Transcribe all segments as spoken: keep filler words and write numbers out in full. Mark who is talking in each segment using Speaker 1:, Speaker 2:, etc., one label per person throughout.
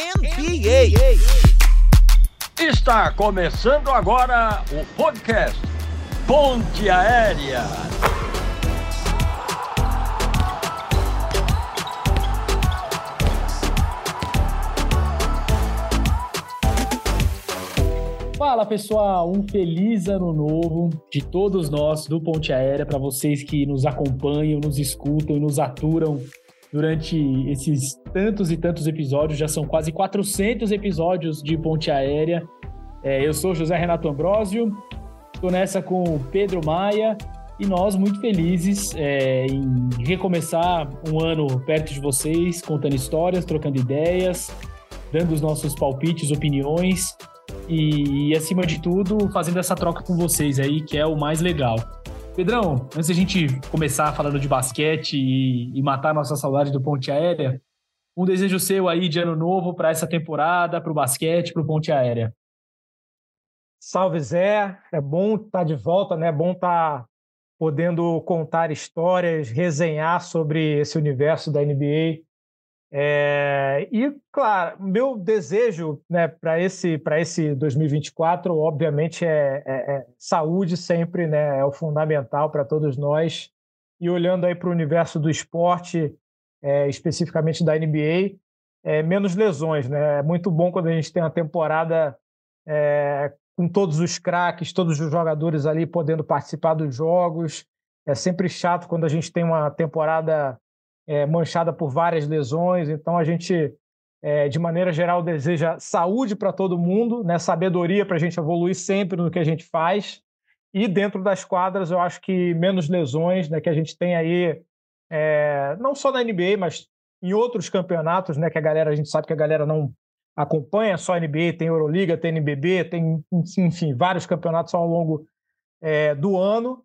Speaker 1: N B A.
Speaker 2: Está começando agora o podcast Ponte Aérea.
Speaker 3: Fala pessoal, um feliz ano novo de todos nós do Ponte Aérea, para vocês que nos acompanham, nos escutam e nos aturam durante esses tantos e tantos episódios. Já são quase quatrocentos episódios de Ponte Aérea. É, eu sou José Renato Ambrosio, estou nessa com o Pedro Maia e nós muito felizes é, em recomeçar um ano perto de vocês, contando histórias, trocando ideias, dando os nossos palpites, opiniões. E, e, acima de tudo, fazendo essa troca com vocês aí, que é o mais legal. Pedrão, antes da gente começar falando de basquete e, e matar a nossa saudade do Ponte Aérea, um desejo seu aí de ano novo para essa temporada, para o basquete, para o Ponte Aérea.
Speaker 4: Salve, Zé. É bom estar de volta, né? É bom estar podendo contar histórias, resenhar sobre esse universo da N B A. É, e, claro, meu desejo, né, para esse, para esse dois mil e vinte e quatro, obviamente, é, é, é saúde sempre, né, é o fundamental para todos nós. E olhando aí para o universo do esporte, é, especificamente da N B A, é, menos lesões, né? É muito bom quando a gente tem uma temporada é, com todos os craques, todos os jogadores ali podendo participar dos jogos. É sempre chato quando a gente tem uma temporada É, manchada por várias lesões. Então a gente, é, de maneira geral, deseja saúde para todo mundo, né? Sabedoria para a gente evoluir sempre no que a gente faz, e dentro das quadras eu acho que menos lesões, né? Que a gente tem aí, é, não só na N B A, mas em outros campeonatos, né? Que a galera, a gente sabe que a galera não acompanha só a N B A, tem Euroliga, tem N B B, tem, enfim, vários campeonatos ao longo é, do ano.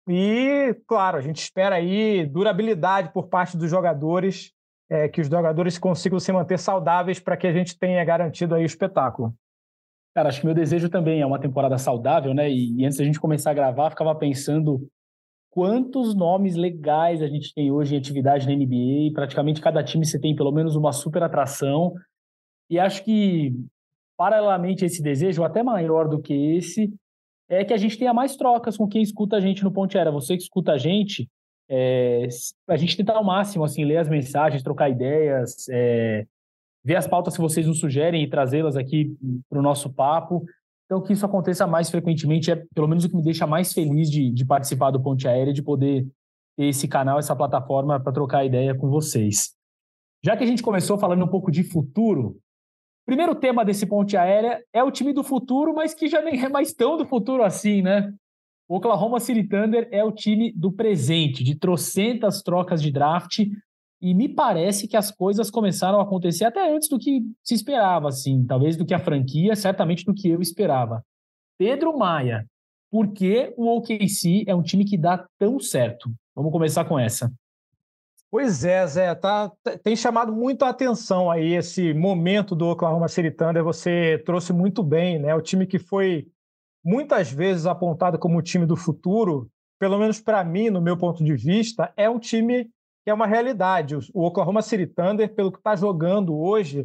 Speaker 4: E, claro, a gente espera aí durabilidade por parte dos jogadores, é, que os jogadores consigam se manter saudáveis para que a gente tenha garantido aí o espetáculo.
Speaker 3: Cara, acho que meu desejo também é uma temporada saudável, né? E, e antes da gente começar a gravar, ficava pensando quantos nomes legais a gente tem hoje em atividade na N B A. Praticamente cada time você tem pelo menos uma super atração. E acho que, paralelamente a esse desejo, até maior do que esse, é que a gente tenha mais trocas com quem escuta a gente no Ponte Aérea. Você que escuta a gente, é, a gente tentar ao máximo, assim, ler as mensagens, trocar ideias, é, ver as pautas que vocês nos sugerem e trazê-las aqui para o nosso papo. Então, que isso aconteça mais frequentemente é, pelo menos, o que me deixa mais feliz de, de participar do Ponte Aérea, de poder ter esse canal, essa plataforma para trocar ideia com vocês. Já que a gente começou falando um pouco de futuro, o primeiro tema desse Ponte Aérea é o time do futuro, mas que já nem é mais tão do futuro assim, né? O Oklahoma City Thunder é o time do presente, de trocentas trocas de draft, e me parece que as coisas começaram a acontecer até antes do que se esperava, assim, talvez do que a franquia, certamente do que eu esperava. Pedro Maia, por que o O K C é um time que dá tão certo? Vamos começar com essa.
Speaker 4: Pois é, Zé, tá, tem chamado muito a atenção aí esse momento do Oklahoma City Thunder. Você trouxe muito bem, né? O time que foi muitas vezes apontado como o time do futuro, pelo menos para mim, no meu ponto de vista, é um time que é uma realidade. O Oklahoma City Thunder, pelo que está jogando hoje,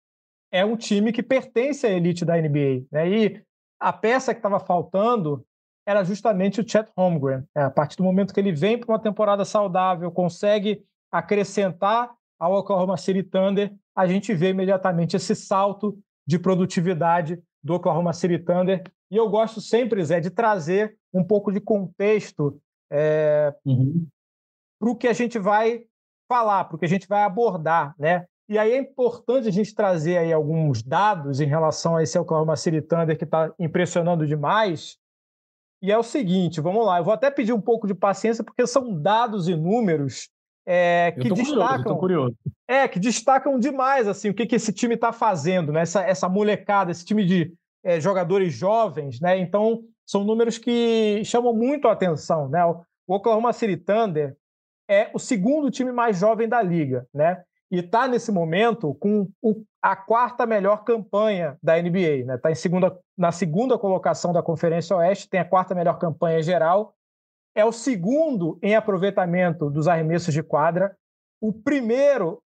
Speaker 4: é um time que pertence à elite da N B A, né? E a peça que estava faltando era justamente o Chet Holmgren. É, a partir do momento que ele vem para uma temporada saudável, consegue acrescentar ao Oklahoma City Thunder, a gente vê imediatamente esse salto de produtividade do Oklahoma City Thunder. E eu gosto sempre, Zé, de trazer um pouco de contexto é, uhum. para o que a gente vai falar, para o que a gente vai abordar, né? E aí é importante a gente trazer aí alguns dados em relação a esse Oklahoma City Thunder que está impressionando demais. E é o seguinte, vamos lá, eu vou até pedir um pouco de paciência, porque são dados e números É, que
Speaker 3: eu tô
Speaker 4: destacam,
Speaker 3: curioso, eu tô curioso.
Speaker 4: É, que destacam demais assim, o que, que esse time está fazendo, né? essa, essa molecada, esse time de é, jogadores jovens, né? Então, são números que chamam muito a atenção, né? O Oklahoma City Thunder é o segundo time mais jovem da liga, né? E está, nesse momento, com o, a quarta melhor campanha da N B A, né? Está em segunda, na segunda colocação da Conferência Oeste, tem a quarta melhor campanha geral. É o segundo em aproveitamento dos arremessos de quadra, o primeiro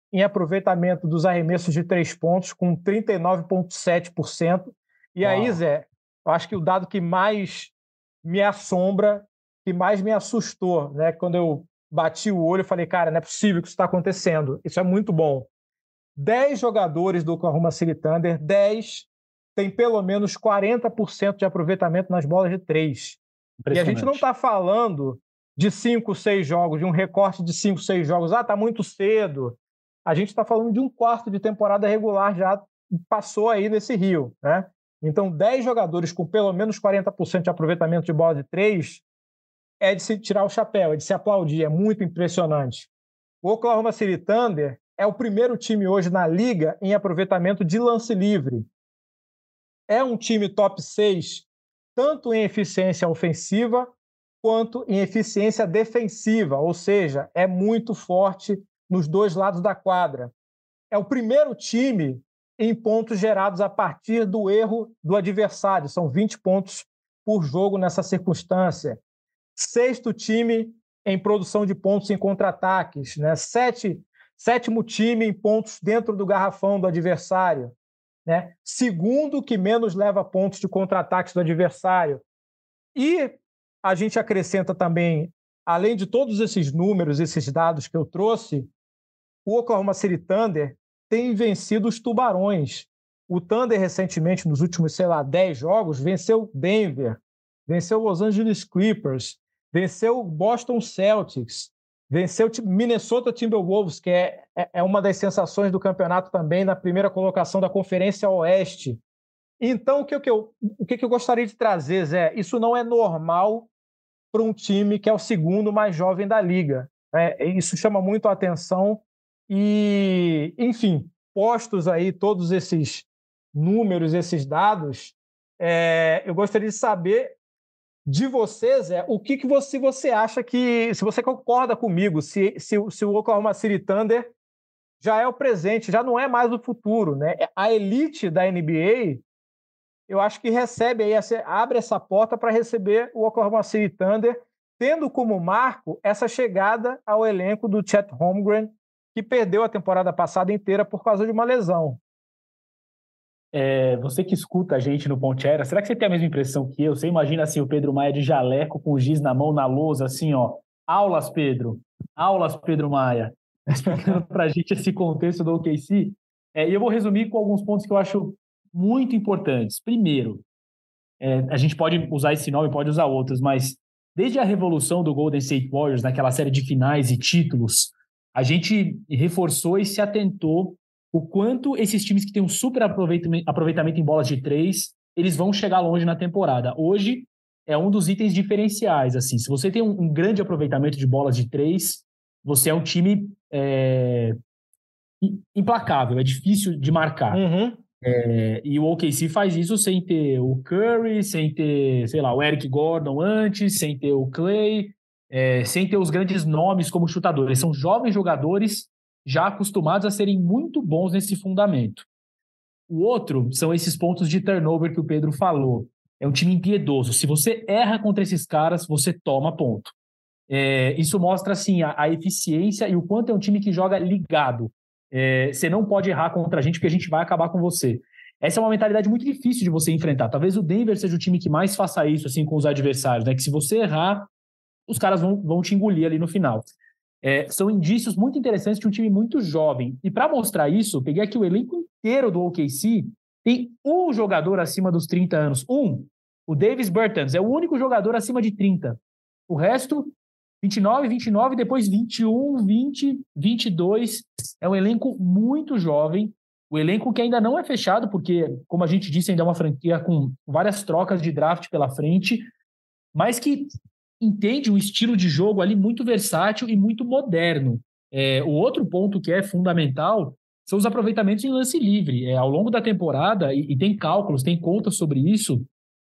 Speaker 4: em aproveitamento dos arremessos de três pontos, com trinta e nove vírgula sete por cento. E Uau. aí, Zé, eu acho que o dado que mais me assombra, que mais me assustou, né? Quando eu bati o olho, eu falei, cara, não é possível que isso está acontecendo. Isso é muito bom. dez jogadores do Oklahoma City Thunder, dez tem pelo menos quarenta por cento de aproveitamento nas bolas de três. E a gente não está falando de cinco, seis jogos, de um recorte de cinco, seis jogos. Ah, está muito cedo. A gente está falando de um quarto de temporada regular já passou aí nesse rio, né? Então, dez jogadores com pelo menos quarenta por cento de aproveitamento de bola de três é de se tirar o chapéu, é de se aplaudir, é muito impressionante. O Oklahoma City Thunder é o primeiro time hoje na liga em aproveitamento de lance livre. É um time top seis, tanto em eficiência ofensiva quanto em eficiência defensiva, ou seja, é muito forte nos dois lados da quadra. É o primeiro time em pontos gerados a partir do erro do adversário. São vinte pontos por jogo nessa circunstância. Sexto time em produção de pontos em contra-ataques, né? Sete, sétimo time em pontos dentro do garrafão do adversário, né? Segundo que menos leva pontos de contra-ataques do adversário. E a gente acrescenta também, além de todos esses números, esses dados que eu trouxe, o Oklahoma City Thunder tem vencido os Tubarões. O Thunder, recentemente, nos últimos, sei lá, dez jogos, venceu Denver, venceu Los Angeles Clippers, venceu Boston Celtics, venceu Minnesota Timberwolves, que é, é uma das sensações do campeonato também, na primeira colocação da Conferência Oeste. Então, o que, que, eu, o que, que eu gostaria de trazer, Zé? Isso não é normal para um time que é o segundo mais jovem da liga. Né? Isso chama muito a atenção e, enfim, postos aí todos esses números, esses dados, é, eu gostaria de saber de você, Zé, o que, que você, você acha que, se você concorda comigo, se, se, se o Oklahoma City Thunder já é o presente, já não é mais o futuro, né? A elite da N B A, eu acho que recebe aí, abre essa porta para receber o Oklahoma City Thunder, tendo como marco essa chegada ao elenco do Chet Holmgren, que perdeu a temporada passada inteira por causa de uma lesão.
Speaker 3: É, você que escuta a gente no Ponte Aérea, será que você tem a mesma impressão que eu? Você imagina assim o Pedro Maia de jaleco com o giz na mão, na lousa, assim, ó, aulas, Pedro, aulas, Pedro Maia, explicando pra gente esse contexto do O K C. É, e eu vou resumir com alguns pontos que eu acho muito importantes. Primeiro, é, a gente pode usar esse nome, pode usar outros, mas desde a revolução do Golden State Warriors, naquela série de finais e títulos, a gente reforçou e se atentou o quanto esses times que têm um super aproveitamento, aproveitamento em bolas de três, eles vão chegar longe na temporada. Hoje é um dos itens diferenciais. Assim, se você tem um, um grande aproveitamento de bolas de três, você é um time é, implacável, é difícil de marcar.
Speaker 4: Uhum.
Speaker 3: É, e o O K C faz isso sem ter o Curry, sem ter, sei lá, o Eric Gordon antes, sem ter o Clay, é, sem ter os grandes nomes como chutadores. São jovens jogadores já acostumados a serem muito bons nesse fundamento. O outro são esses pontos de turnover que o Pedro falou. É um time impiedoso. Se você erra contra esses caras, você toma ponto. É, isso mostra assim, a, a eficiência e o quanto é um time que joga ligado. É, você não pode errar contra a gente porque a gente vai acabar com você. Essa é uma mentalidade muito difícil de você enfrentar. Talvez o Denver seja o time que mais faça isso assim, com os adversários, né? Que se você errar, os caras vão, vão te engolir ali no final. É, são indícios muito interessantes de um time muito jovem. E para mostrar isso, eu peguei aqui o elenco inteiro do O K C, tem um jogador acima dos trinta anos. Um, o Davis Bertans, é o único jogador acima de trinta. O resto, vinte e nove, vinte e nove, depois vinte e um, vinte, vinte e dois. É um elenco muito jovem. O elenco que ainda não é fechado, porque, como a gente disse, ainda é uma franquia com várias trocas de draft pela frente, mas que entende um estilo de jogo ali muito versátil e muito moderno. É, o outro ponto que é fundamental são os aproveitamentos em lance livre. É, ao longo da temporada, e, e tem cálculos, tem contas sobre isso,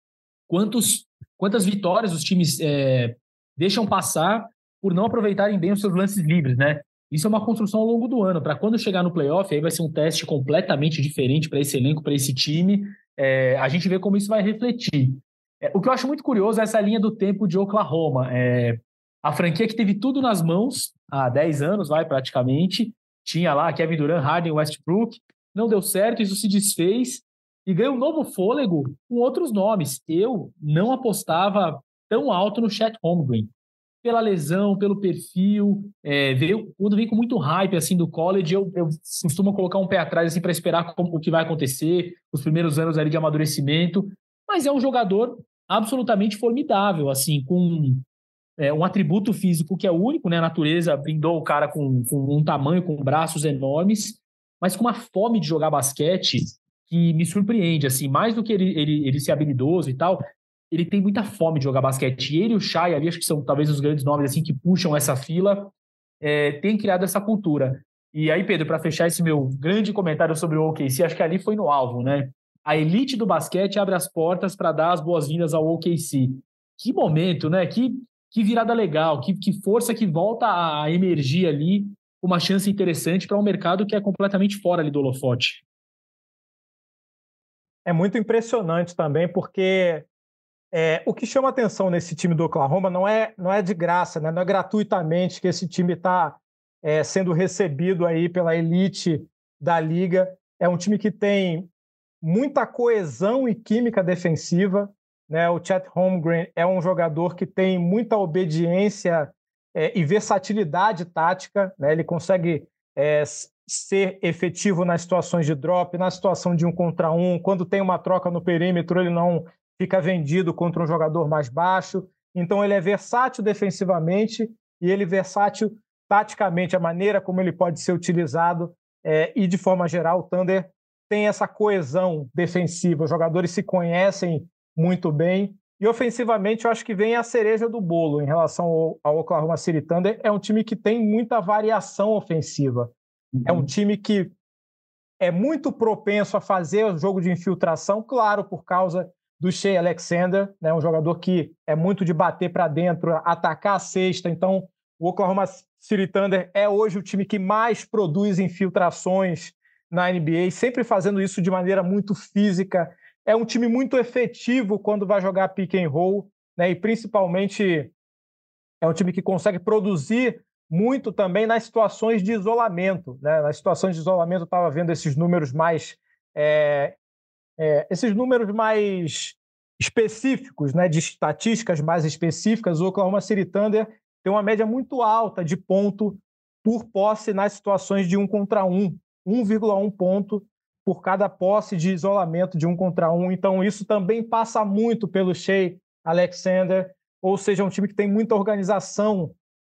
Speaker 3: quantos, quantas vitórias os times é, deixam passar por não aproveitarem bem os seus lances livres, né? Isso é uma construção ao longo do ano. Para quando chegar no playoff, aí vai ser um teste completamente diferente para esse elenco, para esse time. É, a gente vê como isso vai refletir. É, o que eu acho muito curioso é essa linha do tempo de Oklahoma. É, a franquia que teve tudo nas mãos há dez anos, vai praticamente, tinha lá Kevin Durant, Harden, Westbrook, não deu certo, isso se desfez e ganhou um novo fôlego com outros nomes. Eu não apostava tão alto no Chet Holmgren, pela lesão, pelo perfil, é, veio, quando vem com muito hype assim, do college, eu, eu costumo colocar um pé atrás assim, para esperar como, o que vai acontecer, os primeiros anos ali de amadurecimento, mas é um jogador absolutamente formidável, assim, com é, um atributo físico que é único, né? A natureza brindou o cara com, com um tamanho, com braços enormes, mas com uma fome de jogar basquete que me surpreende, assim, mais do que ele, ele, ele ser habilidoso e tal, ele tem muita fome de jogar basquete. E ele e o Shai ali, acho que são talvez os grandes nomes assim, que puxam essa fila, é, tem criado essa cultura. E aí, Pedro, para fechar esse meu grande comentário sobre o O K C, acho que ali foi no alvo, né? A elite do basquete abre as portas para dar as boas-vindas ao O K C. Que momento, né? Que, que virada legal, que, que força que volta a emergir ali, uma chance interessante para um mercado que é completamente fora ali do holofote.
Speaker 4: É muito impressionante também, porque É, o que chama atenção nesse time do Oklahoma não é, não é de graça, né? Não é gratuitamente que esse time está é, sendo recebido aí pela elite da liga. É um time que tem muita coesão e química defensiva, né? O Chet Holmgren é um jogador que tem muita obediência é, e versatilidade tática, né? Ele consegue é, ser efetivo nas situações de drop, na situação de um contra um. Quando tem uma troca no perímetro, ele não fica vendido contra um jogador mais baixo. Então, ele é versátil defensivamente e ele é versátil taticamente, a maneira como ele pode ser utilizado. É, e, de forma geral, o Thunder tem essa coesão defensiva. Os jogadores se conhecem muito bem. E, ofensivamente, eu acho que vem a cereja do bolo em relação ao, ao Oklahoma City Thunder. É um time que tem muita variação ofensiva. Uhum. É um time que é muito propenso a fazer o jogo de infiltração, claro, por causa do Shai Alexander, né, um jogador que é muito de bater para dentro, atacar a cesta. Então, o Oklahoma City Thunder é hoje o time que mais produz infiltrações na N B A, sempre fazendo isso de maneira muito física. É um time muito efetivo quando vai jogar pick and roll, né, e principalmente é um time que consegue produzir muito também nas situações de isolamento, né? Nas situações de isolamento eu estava vendo esses números mais... É, É, esses números mais específicos, né, de estatísticas mais específicas, o Oklahoma City Thunder tem uma média muito alta de ponto por posse nas situações de um contra um, um vírgula um ponto por cada posse de isolamento de um contra um. Então, isso também passa muito pelo Shai Alexander, ou seja, é um time que tem muita organização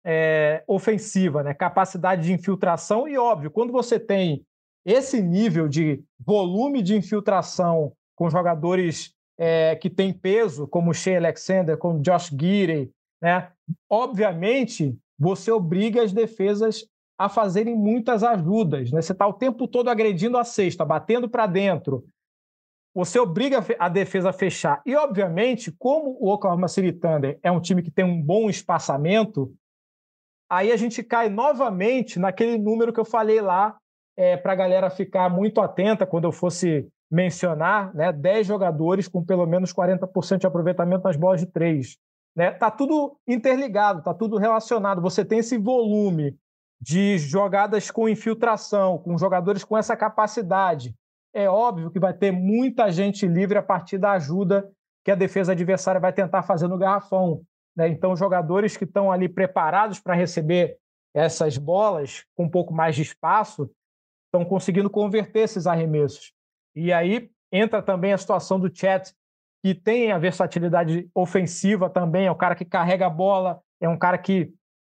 Speaker 4: é, ofensiva, né, capacidade de infiltração e, óbvio, quando você tem esse nível de volume de infiltração com jogadores é, que têm peso, como o Shai Alexander, como o Josh Giddey, né? Obviamente, você obriga as defesas a fazerem muitas ajudas, né? Você está o tempo todo agredindo a cesta, batendo para dentro. Você obriga a defesa a fechar. E, obviamente, como o Oklahoma City Thunder é um time que tem um bom espaçamento, aí a gente cai novamente naquele número que eu falei lá, É, para a galera ficar muito atenta quando eu fosse mencionar, né, dez jogadores com pelo menos quarenta por cento de aproveitamento nas bolas de três. Né? Tá tudo interligado, tá tudo relacionado. Você tem esse volume de jogadas com infiltração, com jogadores com essa capacidade. É óbvio que vai ter muita gente livre a partir da ajuda que a defesa adversária vai tentar fazer no garrafão. Né? Então, jogadores que estão ali preparados para receber essas bolas com um pouco mais de espaço estão conseguindo converter esses arremessos. E aí entra também a situação do Chet, que tem a versatilidade ofensiva também, é um cara que carrega a bola, é um cara que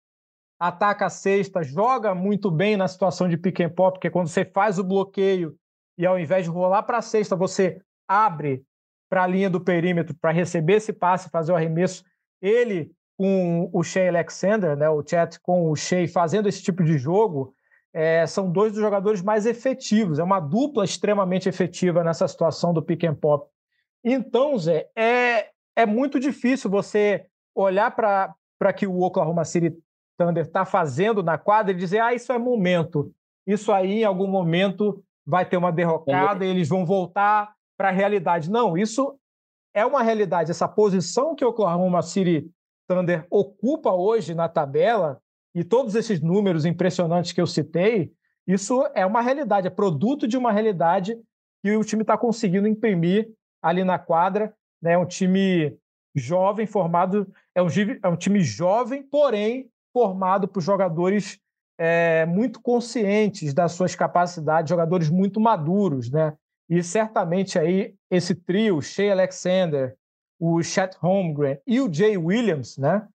Speaker 4: ataca a cesta, joga muito bem na situação de pick and pop, porque quando você faz o bloqueio e ao invés de rolar para a cesta, você abre para a linha do perímetro para receber esse passe, fazer o arremesso. Ele com o Shai Alexander, né, o Chet com o Shai fazendo esse tipo de jogo, É, são dois dos jogadores mais efetivos. É uma dupla extremamente efetiva nessa situação do pick and pop. Então, Zé, é, é muito difícil você olhar para o que o Oklahoma City Thunder está fazendo na quadra e dizer, ah, isso é momento. Isso aí, em algum momento, vai ter uma derrocada é. e eles vão voltar para a realidade. Não, isso é uma realidade. Essa posição que o Oklahoma City Thunder ocupa hoje na tabela, e todos esses números impressionantes que eu citei, Isso é uma realidade, é produto de uma realidade que o time está conseguindo imprimir ali na quadra. Né? É um time jovem, formado, é um, é um time jovem, porém formado por jogadores é, muito conscientes das suas capacidades, jogadores muito maduros, né? E certamente aí esse trio, Shea Alexander, o Chet Holmgren e o Jay Williams, né?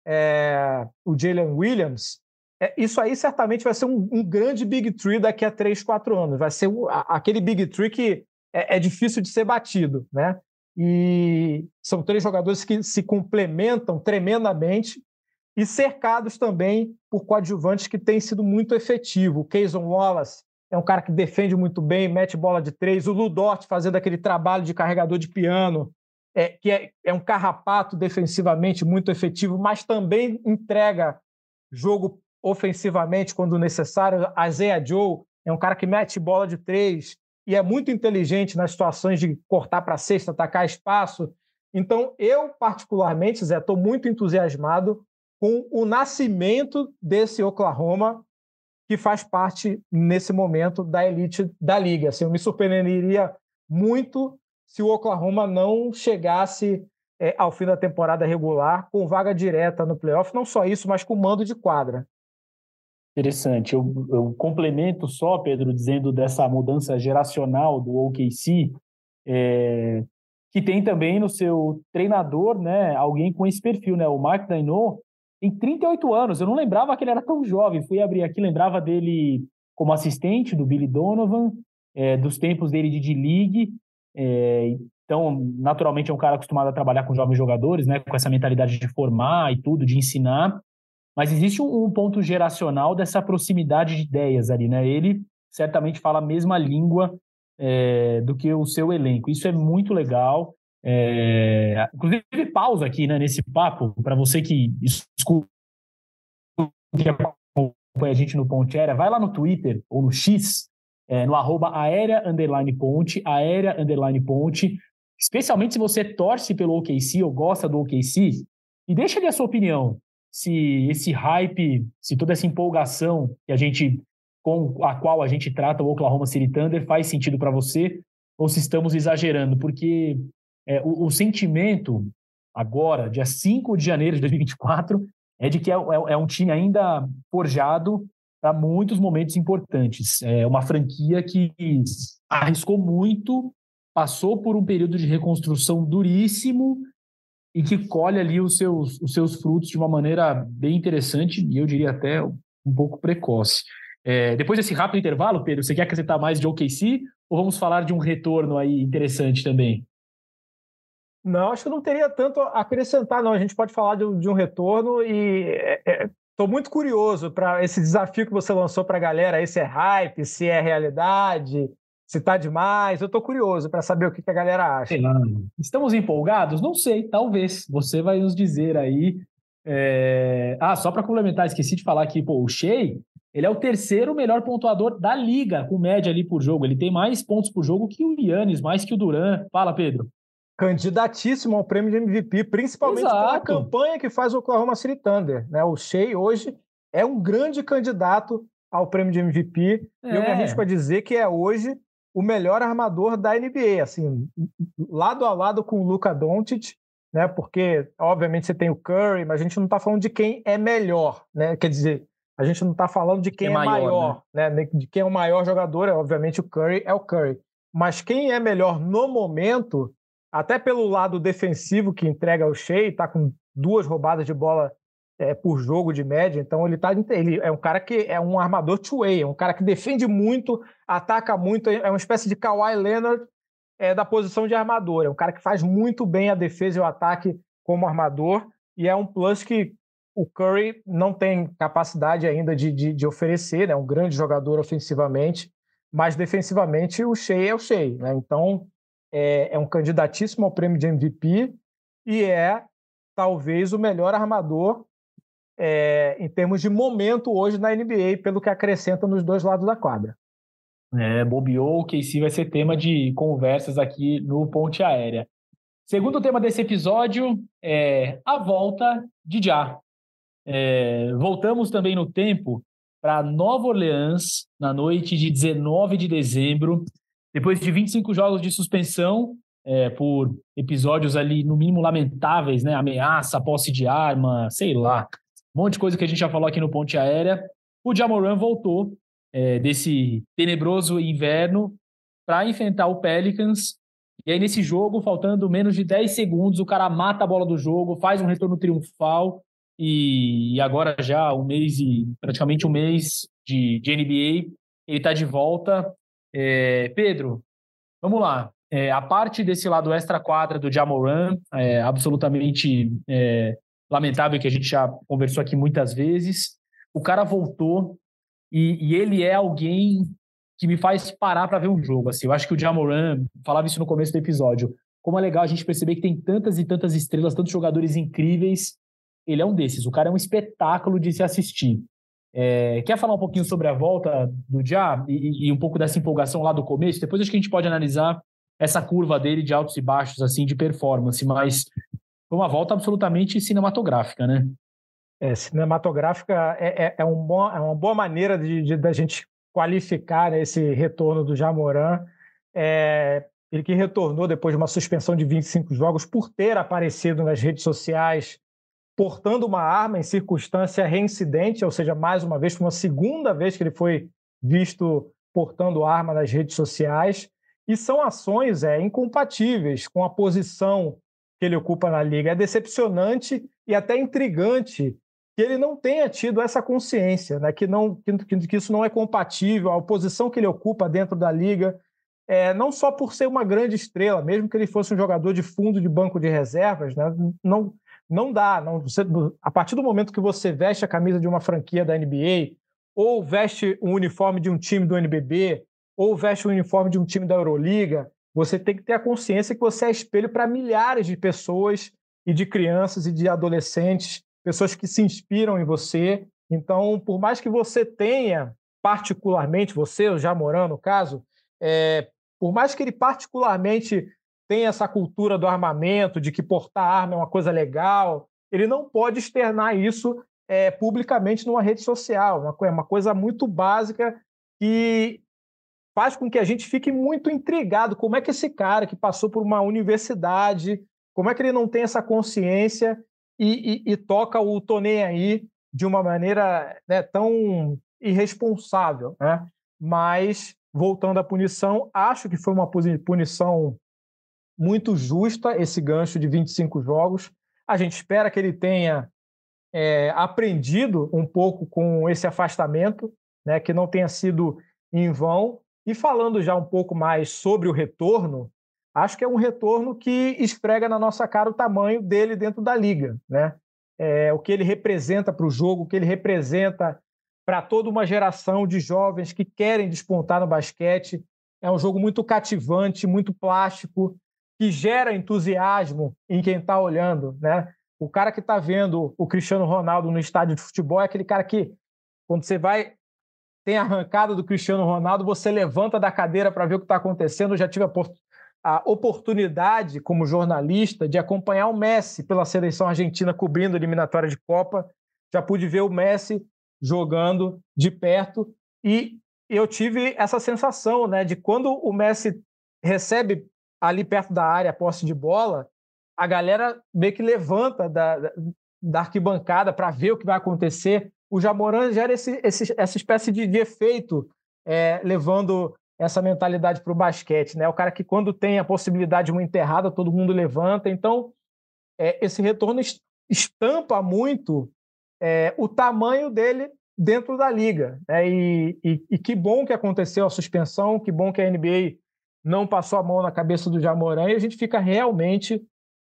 Speaker 4: É, o Jalen Williams, é, isso aí certamente vai ser um, um grande Big Three daqui a três, quatro anos. Vai ser o, a, aquele Big Three que é, é difícil de ser batido, né? E são três jogadores que se complementam tremendamente e cercados também por coadjuvantes que têm sido muito efetivos. O Cason Wallace é um cara que defende muito bem, mete bola de três. O Lu Dort fazendo aquele trabalho de carregador de piano, é, que é, é um carrapato defensivamente muito efetivo, mas também entrega jogo ofensivamente quando necessário. A Isaiah Joe é um cara que mete bola de três e é muito inteligente nas situações de cortar para a cesta, atacar espaço. Então, eu, particularmente, Zé, estou muito entusiasmado com o nascimento desse Oklahoma, que faz parte, nesse momento, da elite da liga. Assim, eu me surpreenderia muito se o Oklahoma não chegasse é, ao fim da temporada regular com vaga direta no playoff. Não só isso, mas com mando de quadra.
Speaker 3: Interessante. Eu, eu complemento só, Pedro, dizendo dessa mudança geracional do O K C, é, que tem também no seu treinador, né, alguém com esse perfil, né? O Mark Daigneault tem trinta e oito anos. Eu não lembrava que ele era tão jovem. Fui abrir aqui, lembrava dele como assistente do Billy Donovan, é, dos tempos dele de D-League. É, então, naturalmente, é um cara acostumado a trabalhar com jovens jogadores, né, com essa mentalidade de formar e tudo, de ensinar. Mas existe um, um ponto geracional dessa proximidade de ideias ali, né? Ele certamente fala a mesma língua é, do que o seu elenco. Isso é muito legal. É, inclusive, pausa aqui, né, nesse papo, para você que escuta, que acompanha a gente no Ponte Aérea, vai lá no Twitter ou no X, é, no arroba aérea underline ponte, aérea underline ponte, especialmente se você torce pelo O K C ou gosta do O K C, e deixa ali a sua opinião. Se esse hype, se toda essa empolgação que a gente, com a qual a gente trata o Oklahoma City Thunder faz sentido para você, ou se estamos exagerando, porque é, o, o sentimento agora, dia cinco de janeiro de dois mil e vinte e quatro, é de que é, é, é um time ainda forjado para muitos momentos importantes. É uma franquia que arriscou muito, passou por um período de reconstrução duríssimo, e que colhe ali os seus, os seus frutos de uma maneira bem interessante e eu diria até um pouco precoce. É, depois desse rápido intervalo, Pedro, você quer acrescentar mais de O K C ou vamos falar de um retorno aí interessante também?
Speaker 4: Não, acho que não teria tanto a acrescentar, não. A gente pode falar de, de um retorno e estou é, muito curioso para esse desafio que você lançou para a galera aí, se é hype, se é realidade, se está demais. Eu estou curioso para saber o que, que a galera acha.
Speaker 3: Sei lá. Estamos empolgados? Não sei, talvez. Você vai nos dizer aí. É... Ah, só para complementar, esqueci de falar que pô, o Shea, ele é o terceiro melhor pontuador da liga, com média ali por jogo. Ele tem mais pontos por jogo que o Giannis, mais que o Durant. Fala, Pedro.
Speaker 4: Candidatíssimo ao prêmio de M V P, principalmente
Speaker 3: Exato.
Speaker 4: pela campanha que faz o Oklahoma City Thunder. Né? O Shea hoje é um grande candidato ao prêmio de M V P. É. E eu me arrisco a dizer que é hoje o melhor armador da N B A, assim, lado a lado com o Luka Doncic, né? Porque, obviamente, você tem o Curry, mas a gente não está falando de quem é melhor, né? Quer dizer, a gente não está falando de quem é, é maior, maior né? né? De quem é o maior jogador, é, obviamente, o Curry é o Curry. Mas quem é melhor no momento, até pelo lado defensivo que entrega o Shea, está com duas roubadas de bola é, por jogo de média, então ele, tá, ele é um cara que é um armador two-way, é um cara que defende muito, ataca muito, é uma espécie de Kawhi Leonard é, da posição de armador, é um cara que faz muito bem a defesa e o ataque como armador, e é um plus que o Curry não tem capacidade ainda de, de, de oferecer, né? É um grande jogador ofensivamente, mas defensivamente o Shea é o Shea, né? Então é, é um candidatíssimo ao prêmio de M V P e é talvez o melhor armador É, em termos de momento hoje na N B A, pelo que acrescenta nos dois lados da quadra.
Speaker 3: É, bobeou, o K C vai ser tema de conversas aqui no Ponte Aérea. Segundo tema desse episódio é a volta de Ja. É, voltamos também no tempo para Nova Orleans na noite de dezenove de dezembro, depois de vinte e cinco jogos de suspensão, é, por episódios ali, no mínimo, lamentáveis, né? Ameaça, posse de arma, sei lá, um monte de coisa que a gente já falou aqui no Ponte Aérea. O Ja Morant voltou é, desse tenebroso inverno para enfrentar o Pelicans. E aí, nesse jogo, faltando menos de dez segundos, o cara mata a bola do jogo, faz um retorno triunfal. E, e agora já um mês e praticamente um mês de, de N B A, ele está de volta. É, Pedro, vamos lá. É, a parte desse lado extra-quadra do Ja Morant, é absolutamente é, lamentável, que a gente já conversou aqui muitas vezes. O cara voltou e, e ele é alguém que me faz parar para ver um jogo. Assim, eu acho que o Ja Morant, falava isso no começo do episódio, como é legal a gente perceber que tem tantas e tantas estrelas, tantos jogadores incríveis. Ele é um desses. O cara é um espetáculo de se assistir. É, quer falar um pouquinho sobre a volta do Ja e, e um pouco dessa empolgação lá do começo? Depois acho que a gente pode analisar essa curva dele de altos e baixos, assim, de performance, mas foi uma volta absolutamente cinematográfica, né?
Speaker 4: É, cinematográfica é, é, é, um bom, é uma boa maneira de, de, da gente qualificar, né, esse retorno do Ja Morant. É, ele que retornou depois de uma suspensão de vinte e cinco jogos por ter aparecido nas redes sociais portando uma arma em circunstância reincidente, ou seja, mais uma vez, foi uma segunda vez que ele foi visto portando arma nas redes sociais, e são ações é, incompatíveis com a posição que ele ocupa na liga. É decepcionante e até intrigante que ele não tenha tido essa consciência, né? que, não, que, que isso não é compatível, a posição que ele ocupa dentro da liga, é, não só por ser uma grande estrela, mesmo que ele fosse um jogador de fundo de banco de reservas, né? não... Não dá. Não, você, a partir do momento que você veste a camisa de uma franquia da N B A, ou veste um uniforme de um time do N B B, ou veste um uniforme de um time da Euroliga, você tem que ter a consciência que você é espelho para milhares de pessoas, e de crianças e de adolescentes, pessoas que se inspiram em você. Então, por mais que você tenha, particularmente, você, o Ja Morant, no caso, é, por mais que ele particularmente tem essa cultura do armamento, de que portar arma é uma coisa legal, ele não pode externar isso é, publicamente numa rede social. Uma, uma coisa muito básica que faz com que a gente fique muito intrigado. Como é que esse cara que passou por uma universidade, como é que ele não tem essa consciência e, e, e toca o tô nem aí de uma maneira, né, tão irresponsável, né? Mas, voltando à punição, acho que foi uma punição muito justa, esse gancho de vinte e cinco jogos. A gente espera que ele tenha é, aprendido um pouco com esse afastamento, né, que não tenha sido em vão. E falando já um pouco mais sobre o retorno, acho que é um retorno que esfrega na nossa cara o tamanho dele dentro da liga, né? É, o que ele representa para o jogo, o que ele representa para toda uma geração de jovens que querem despontar no basquete. É um jogo muito cativante, muito plástico, que gera entusiasmo em quem está olhando, né? O cara que está vendo o Cristiano Ronaldo no estádio de futebol é aquele cara que, quando você vai, tem a arrancada do Cristiano Ronaldo, você levanta da cadeira para ver o que está acontecendo. Eu já tive a oportunidade, como jornalista, de acompanhar o Messi pela seleção argentina cobrindo a eliminatória de Copa. Já pude ver o Messi jogando de perto e eu tive essa sensação, né, de quando o Messi recebe ali perto da área a posse de bola, a galera meio que levanta da, da arquibancada para ver o que vai acontecer. O Ja Morant gera esse, esse, essa espécie de, de efeito, é, levando essa mentalidade para o basquete, né? O cara que, quando tem a possibilidade de uma enterrada, todo mundo levanta. Então, é, esse retorno estampa muito é, o tamanho dele dentro da liga, né? E, e, e que bom que aconteceu a suspensão, que bom que a N B A não passou a mão na cabeça do Ja Morant, e a gente fica realmente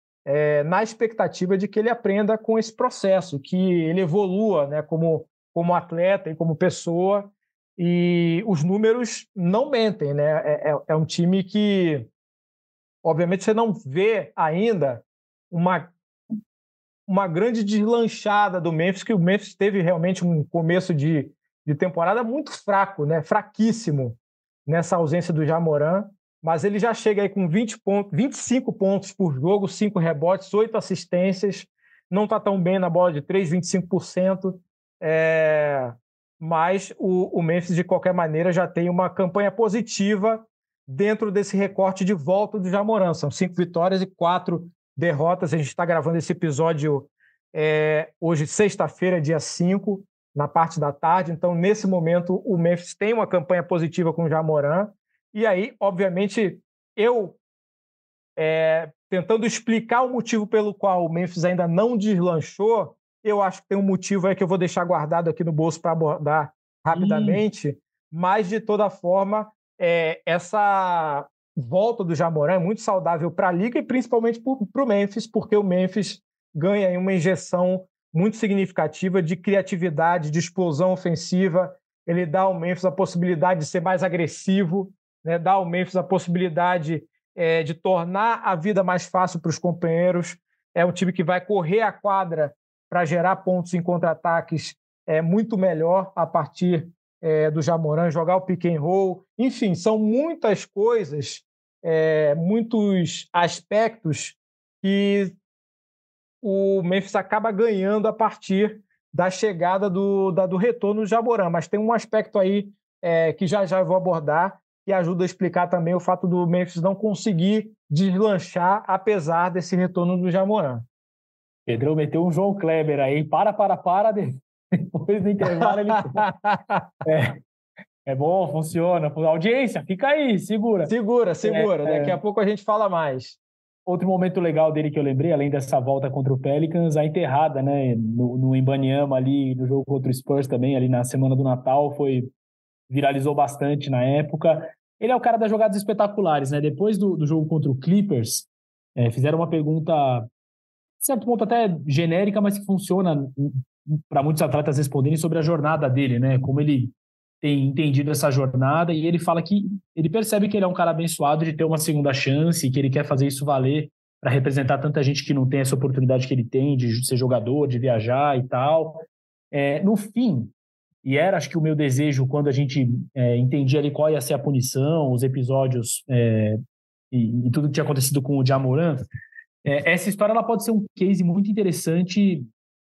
Speaker 4: é, na expectativa de que ele aprenda com esse processo, que ele evolua, né, como, como atleta e como pessoa, e os números não mentem, né? É, é, é um time que, obviamente, você não vê ainda uma, uma grande deslanchada do Memphis, que o Memphis teve realmente um começo de, de temporada muito fraco, né? Fraquíssimo nessa ausência do Ja Morant. Mas ele já chega aí com vinte pontos, vinte e cinco pontos por jogo, cinco rebotes, oito assistências, não está tão bem na bola de três, vinte e cinco por cento. É... mas o, o Memphis, de qualquer maneira, já tem uma campanha positiva dentro desse recorte de volta do Ja Morant. São cinco vitórias e quatro derrotas. A gente está gravando esse episódio é, hoje, sexta-feira, dia cinco, na parte da tarde. Então, nesse momento, o Memphis tem uma campanha positiva com o Ja Morant. E aí, obviamente, eu é, tentando explicar o motivo pelo qual o Memphis ainda não deslanchou, eu acho que tem um motivo aí que eu vou deixar guardado aqui no bolso para abordar rapidamente, hum. mas, de toda forma, é, essa volta do Ja Morant é muito saudável para a liga e principalmente para o Memphis, porque o Memphis ganha uma injeção muito significativa de criatividade, de explosão ofensiva. Ele dá ao Memphis a possibilidade de ser mais agressivo, né? Dá ao Memphis a possibilidade é, de tornar a vida mais fácil para os companheiros. É um time que vai correr a quadra para gerar pontos em contra-ataques é, muito melhor a partir é, do Ja Morant, jogar o pick and roll. Enfim, são muitas coisas, é, muitos aspectos que o Memphis acaba ganhando a partir da chegada do, da, do retorno do Ja Morant. Mas tem um aspecto aí é, que já já eu vou abordar, que ajuda a explicar também o fato do Memphis não conseguir deslanchar apesar desse retorno do Ja Morant.
Speaker 3: Pedrão meteu um João Kleber aí, para, para, para, depois do intervalo ele... é, é bom, funciona. Audiência, fica aí, segura.
Speaker 4: Segura, segura, é, daqui é... a pouco a gente fala mais.
Speaker 3: Outro momento legal dele que eu lembrei, além dessa volta contra o Pelicans, a enterrada, né, no, no Mbanyama ali, no jogo contra o Spurs também, ali na semana do Natal, foi, viralizou bastante na época. Ele é o cara das jogadas espetaculares, né? Depois do, do jogo contra o Clippers, é, fizeram uma pergunta, de certo ponto até genérica, mas que funciona para muitos atletas responderem sobre a jornada dele, né? Como ele tem entendido essa jornada, e ele fala que ele percebe que ele é um cara abençoado de ter uma segunda chance, que ele quer fazer isso valer para representar tanta gente que não tem essa oportunidade que ele tem de ser jogador, de viajar e tal. É, no fim, e era acho que o meu desejo quando a gente é, entendia ali qual ia ser a punição, os episódios é, e, e tudo que tinha acontecido com o Ja Morant, é, essa história ela pode ser um case muito interessante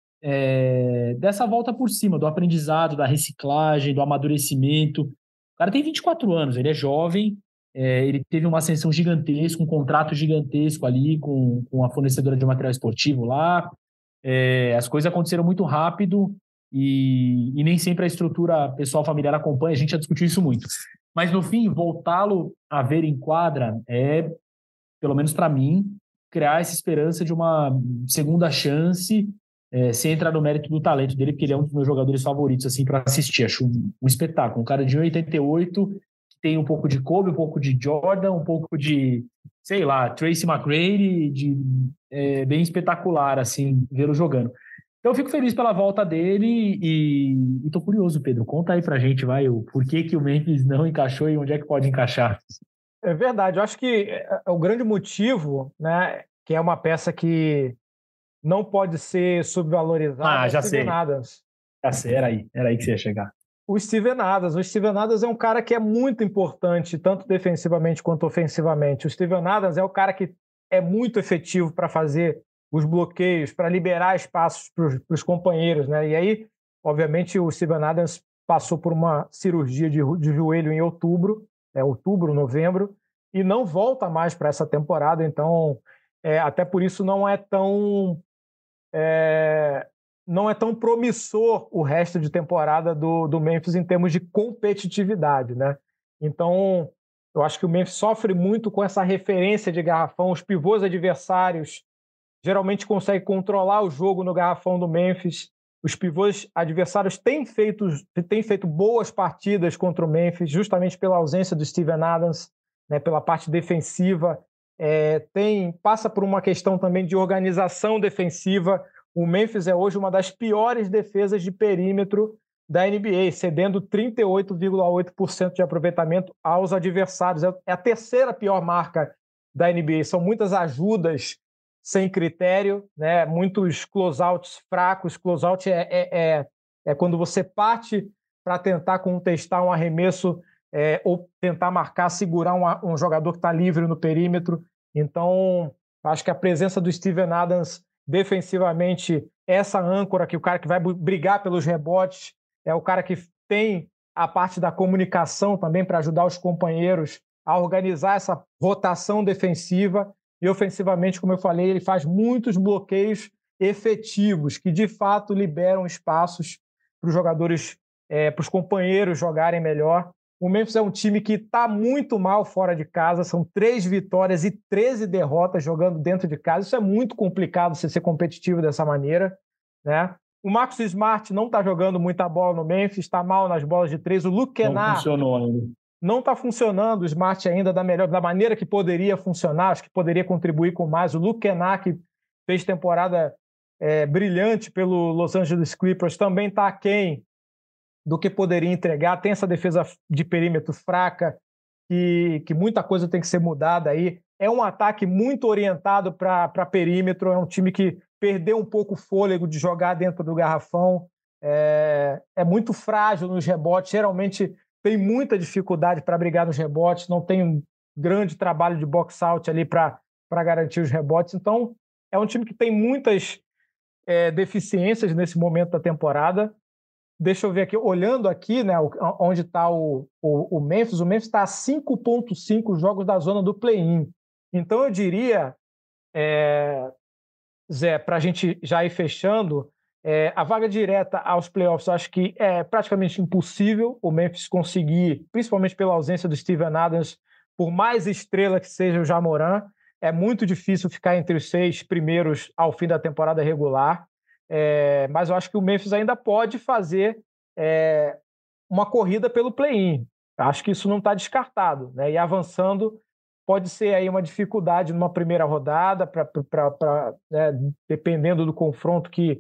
Speaker 3: É, dessa volta por cima, do aprendizado, da reciclagem, do amadurecimento. O cara tem vinte e quatro anos, ele é jovem, é, ele teve uma ascensão gigantesca, um contrato gigantesco ali com, com a fornecedora de material esportivo lá. É, as coisas aconteceram muito rápido e, e nem sempre a estrutura pessoal familiar acompanha, a gente já discutiu isso muito. Mas, no fim, voltá-lo a ver em quadra é, pelo menos para mim, criar essa esperança de uma segunda chance. É, sem entrar no mérito do talento dele, porque ele é um dos meus jogadores favoritos assim, para assistir. Acho um, um espetáculo. Um cara de um e oitenta e oito, que tem um pouco de Kobe, um pouco de Jordan, um pouco de, sei lá, Tracy McGrady, de, é, bem espetacular, assim, vê-lo jogando. Então eu fico feliz pela volta dele e, e tô curioso, Pedro. Conta aí pra gente, vai, o porquê que o Memphis não encaixou e onde é que pode encaixar.
Speaker 4: É verdade. Eu acho que é o grande motivo, né, que é uma peça que não pode ser subvalorizado.
Speaker 3: Ah, já sei.
Speaker 4: Adams.
Speaker 3: Já sei, era aí, era aí que você ia chegar.
Speaker 4: O Steven Adams. O Steven Adams é um cara que é muito importante, tanto defensivamente quanto ofensivamente. O Steven Adams é o cara que é muito efetivo para fazer os bloqueios, para liberar espaços para os companheiros, né? E aí, obviamente, o Steven Adams passou por uma cirurgia de, de joelho em outubro, é, outubro, novembro, e não volta mais para essa temporada, então, é, até por isso não é tão... É, não é tão promissor o resto de temporada do, do Memphis em termos de competitividade, né? Então, eu acho que o Memphis sofre muito com essa referência de garrafão. Os pivôs adversários geralmente conseguem controlar o jogo no garrafão do Memphis. Os pivôs adversários têm feito, têm feito boas partidas contra o Memphis, justamente pela ausência do Steven Adams, né, pela parte defensiva. É, tem, passa por uma questão também de organização defensiva. O Memphis é hoje uma das piores defesas de perímetro da N B A, cedendo trinta e oito vírgula oito por cento de aproveitamento aos adversários. É a terceira pior marca da N B A. São muitas ajudas sem critério, né? Muitos closeouts fracos. Closeout é, é, é, é quando você parte para tentar contestar um arremesso É, ou tentar marcar, segurar um, um jogador que está livre no perímetro. Então, acho que a presença do Steven Adams defensivamente, essa âncora, que o cara que vai brigar pelos rebotes, é o cara que tem a parte da comunicação também para ajudar os companheiros a organizar essa rotação defensiva e ofensivamente, como eu falei, ele faz muitos bloqueios efetivos que de fato liberam espaços para os jogadores, é, para os companheiros jogarem melhor. O Memphis é um time que está muito mal fora de casa, são três vitórias e treze derrotas jogando dentro de casa. Isso é muito complicado você ser competitivo dessa maneira, né? O Marcus Smart não está jogando muita bola no Memphis, está mal nas bolas de três. O Luke Kennard
Speaker 3: não funcionou ainda.
Speaker 4: Não está funcionando o Smart ainda da, melhor, da maneira que poderia funcionar, acho que poderia contribuir com mais. O Luke Kennard, que fez temporada é, brilhante pelo Los Angeles Clippers, também está aquém do que poderia entregar. Tem essa defesa de perímetro fraca, que, que muita coisa tem que ser mudada aí. É um ataque muito orientado para perímetro, é um time que perdeu um pouco o fôlego de jogar dentro do garrafão, é, é muito frágil nos rebotes, geralmente tem muita dificuldade para brigar nos rebotes, não tem um grande trabalho de box-out ali para garantir os rebotes. Então, é um time que tem muitas é, deficiências nesse momento da temporada. Deixa eu ver aqui, olhando aqui, né, onde está o, o, o Memphis, o Memphis está a cinco vírgula cinco jogos da zona do play-in. Então, eu diria, é, Zé, para a gente já ir fechando, É, a vaga direta aos playoffs, eu acho que é praticamente impossível o Memphis conseguir, principalmente pela ausência do Steven Adams, por mais estrela que seja o Ja Morant, é muito difícil ficar entre os seis primeiros ao fim da temporada regular, é, mas eu acho que o Memphis ainda pode fazer é, uma corrida pelo play-in. Acho que isso não está descartado, né? E avançando pode ser aí uma dificuldade numa primeira rodada, pra, pra, pra, né, dependendo do confronto que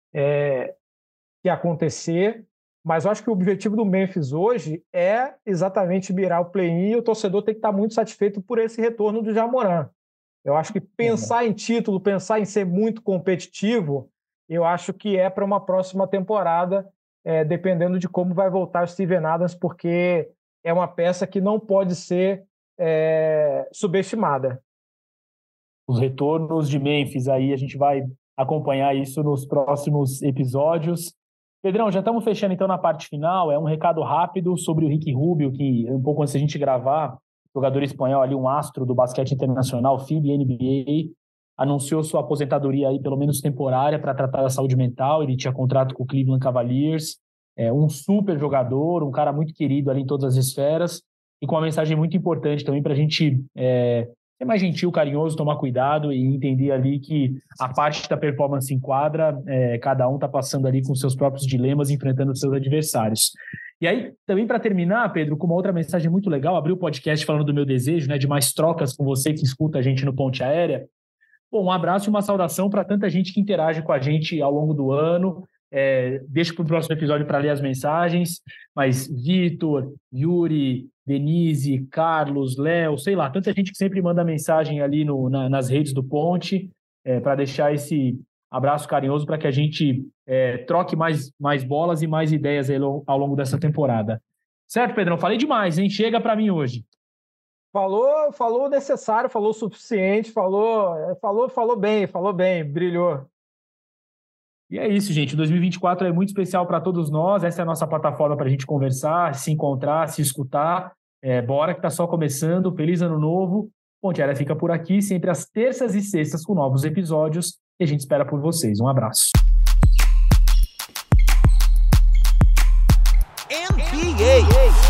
Speaker 4: É, que acontecer, mas eu acho que o objetivo do Memphis hoje é exatamente mirar o play-in e o torcedor tem que estar muito satisfeito por esse retorno do Ja Morant. Eu acho que pensar uhum. em título, pensar em ser muito competitivo, eu acho que é para uma próxima temporada, é, dependendo de como vai voltar o Steven Adams, porque é uma peça que não pode ser é, subestimada.
Speaker 3: Os retornos de Memphis aí, a gente vai acompanhar isso nos próximos episódios. Pedrão, já estamos fechando então na parte final. É um recado rápido sobre o Ricky Rubio, que um pouco antes da gente gravar, jogador espanhol ali, um astro do basquete internacional, F I B A, N B A, anunciou sua aposentadoria aí, pelo menos temporária, para tratar da saúde mental. Ele tinha contrato com o Cleveland Cavaliers, é um super jogador, um cara muito querido ali em todas as esferas, e com uma mensagem muito importante também para a gente é, ser mais gentil, carinhoso, tomar cuidado e entender ali que a parte da performance em quadra, é, cada um está passando ali com seus próprios dilemas, enfrentando seus adversários. E aí, também para terminar, Pedro, com uma outra mensagem muito legal, abri o podcast falando do meu desejo, né, de mais trocas com você que escuta a gente no Ponte Aérea. Bom, um abraço e uma saudação para tanta gente que interage com a gente ao longo do ano. É, deixo para o próximo episódio para ler as mensagens, mas Vitor, Yuri, Denise, Carlos, Léo, sei lá, tanta gente que sempre manda mensagem ali no, na, nas redes do Ponte, é, para deixar esse abraço carinhoso para que a gente é, troque mais, mais bolas e mais ideias aí ao longo dessa temporada. Certo, Pedrão? Falei demais, hein? Chega para mim hoje.
Speaker 4: Falou, falou o necessário, falou o suficiente, falou, falou, falou bem, falou bem, brilhou.
Speaker 3: E é isso, gente. dois mil e vinte e quatro é muito especial para todos nós. Essa é a nossa plataforma para a gente conversar, se encontrar, se escutar. É, bora que está só começando. Feliz Ano Novo. Ponte Aérea fica por aqui, sempre às terças e sextas com novos episódios. E a gente espera por vocês. Um abraço.
Speaker 1: N B A